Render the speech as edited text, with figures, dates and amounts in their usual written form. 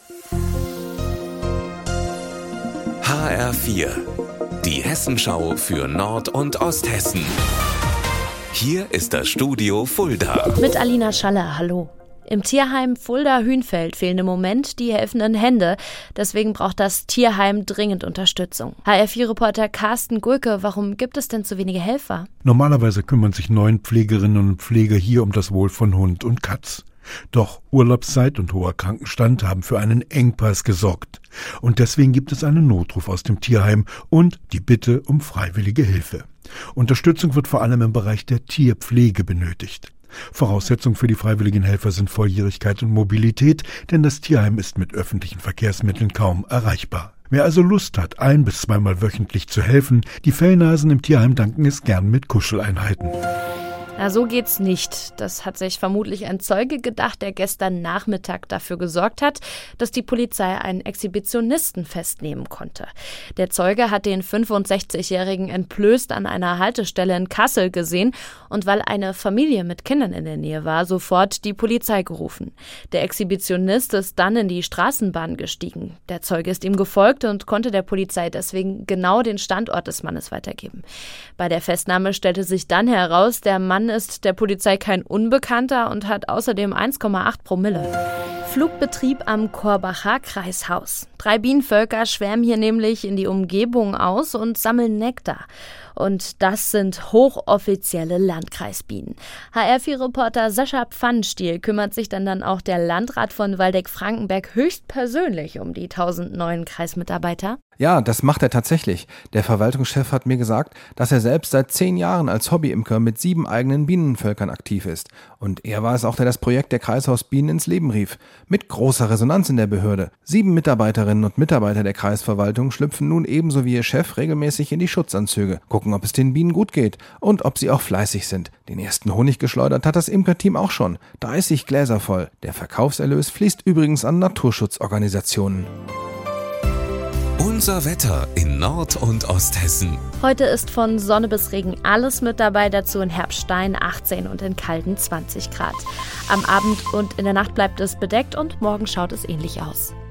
HR4, die Hessenschau für Nord- und Osthessen. Hier ist das Studio Fulda. Mit Alina Schaller, hallo. Im Tierheim Fulda-Hünfeld fehlen im Moment die helfenden Hände. Deswegen braucht das Tierheim dringend Unterstützung. HR4-Reporter Carsten Gulke, warum gibt es denn zu wenige Helfer? Normalerweise kümmern sich 9 Pflegerinnen und Pfleger hier um das Wohl von Hund und Katz. Doch Urlaubszeit und hoher Krankenstand haben für einen Engpass gesorgt. Und deswegen gibt es einen Notruf aus dem Tierheim und die Bitte um freiwillige Hilfe. Unterstützung wird vor allem im Bereich der Tierpflege benötigt. Voraussetzung für die freiwilligen Helfer sind Volljährigkeit und Mobilität, denn das Tierheim ist mit öffentlichen Verkehrsmitteln kaum erreichbar. Wer also Lust hat, 1- bis 2-mal wöchentlich zu helfen, die Fellnasen im Tierheim danken es gern mit Kuscheleinheiten. Na, so geht's nicht. Das hat sich vermutlich ein Zeuge gedacht, der gestern Nachmittag dafür gesorgt hat, dass die Polizei einen Exhibitionisten festnehmen konnte. Der Zeuge hat den 65-Jährigen entblößt an einer Haltestelle in Kassel gesehen und weil eine Familie mit Kindern in der Nähe war, sofort die Polizei gerufen. Der Exhibitionist ist dann in die Straßenbahn gestiegen. Der Zeuge ist ihm gefolgt und konnte der Polizei deswegen genau den Standort des Mannes weitergeben. Bei der Festnahme stellte sich dann heraus, der Mann ist der Polizei kein Unbekannter und hat außerdem 1,8 Promille. Flugbetrieb am Korbacher Kreishaus. 3 Bienenvölker schwärmen hier nämlich in die Umgebung aus und sammeln Nektar. Und das sind hochoffizielle Landkreisbienen. HR4-Reporter Sascha Pfannenstiel kümmert sich dann auch der Landrat von Waldeck-Frankenberg höchstpersönlich um die 1000 neuen Kreismitarbeiter. Ja, das macht er tatsächlich. Der Verwaltungschef hat mir gesagt, dass er selbst seit 10 Jahren als Hobbyimker mit 7 eigenen Bienenvölkern aktiv ist. Und er war es auch, der das Projekt der Kreishausbienen ins Leben rief. Mit großer Resonanz in der Behörde. 7 Mitarbeiterinnen und Mitarbeiter der Kreisverwaltung schlüpfen nun ebenso wie ihr Chef regelmäßig in die Schutzanzüge, gucken, ob es den Bienen gut geht und ob sie auch fleißig sind. Den ersten Honig geschleudert hat das Imkerteam auch schon. 30 Gläser voll. Der Verkaufserlös fließt übrigens an Naturschutzorganisationen. Unser Wetter in Nord- und Osthessen. Heute ist von Sonne bis Regen alles mit dabei, dazu in Herbststein 18 und in Kalten 20 Grad. Am Abend und in der Nacht bleibt es bedeckt und morgen schaut es ähnlich aus.